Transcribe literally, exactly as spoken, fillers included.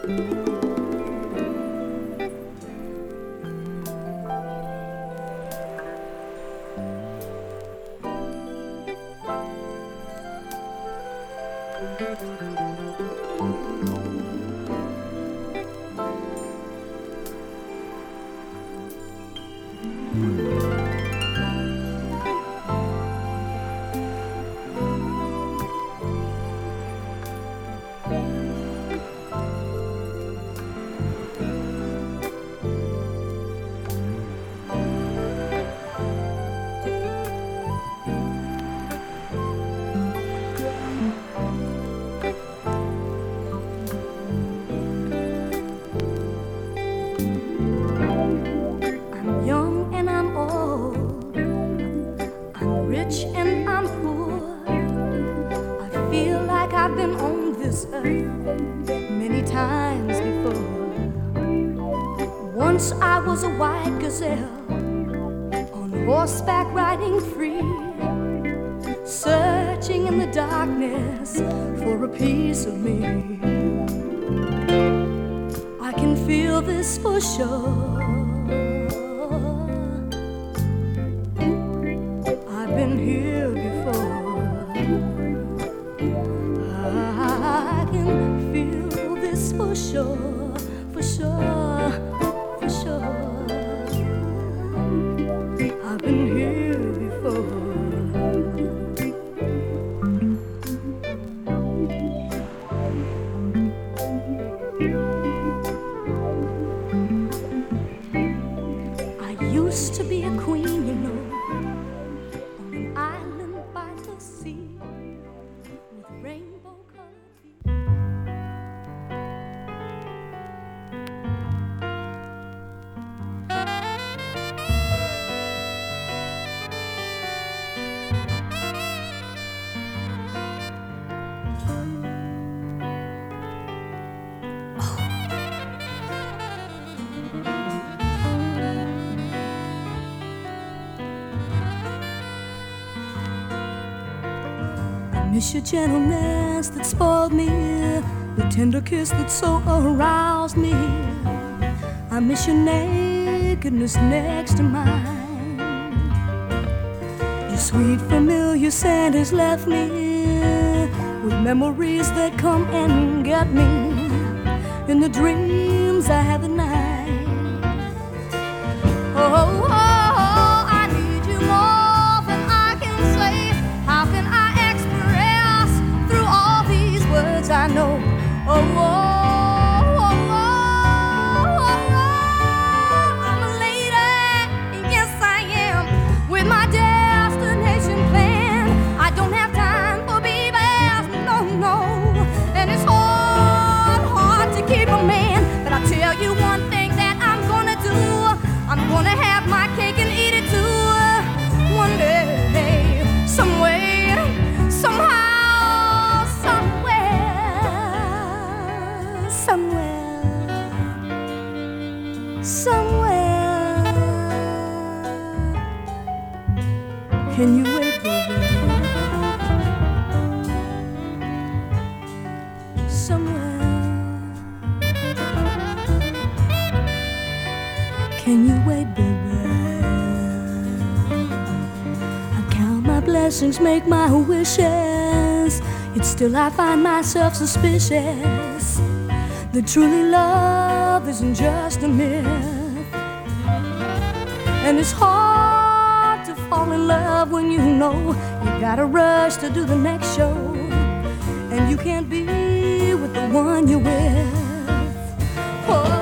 Many times before. Once I was a white gazelle on horseback riding free, searching in the darkness for a piece of me. I can feel this for sure. I've been here before. I can feel this for sure, for sure, for sure. I've been here before. I used to be a queen, you know, on an island by the sea with rainbow colored people. Miss your gentleness that spoiled me, the tender kiss that so aroused me. I miss your nakedness next to mine. Your sweet familiar scent has left me with memories that come and get me in the dreams I have at night. Oh, oh, oh. I know, oh, oh, oh, oh, oh, oh, I'm a lady, yes I am, with my destination plan. I don't have time for babies, no, no, and it's hard, hard to keep a man. But I'll tell you one thing that I'm gonna do, I'm gonna have my cake and eat it too, one day, some way, somehow. Somewhere, can you wait, baby? Somewhere, can you wait, baby? I count my blessings, make my wishes, yet still I find myself suspicious that truly love isn't just a myth. And it's hard to fall in love when you know you gotta rush to do the next show, and you can't be with the one you're with. Oh.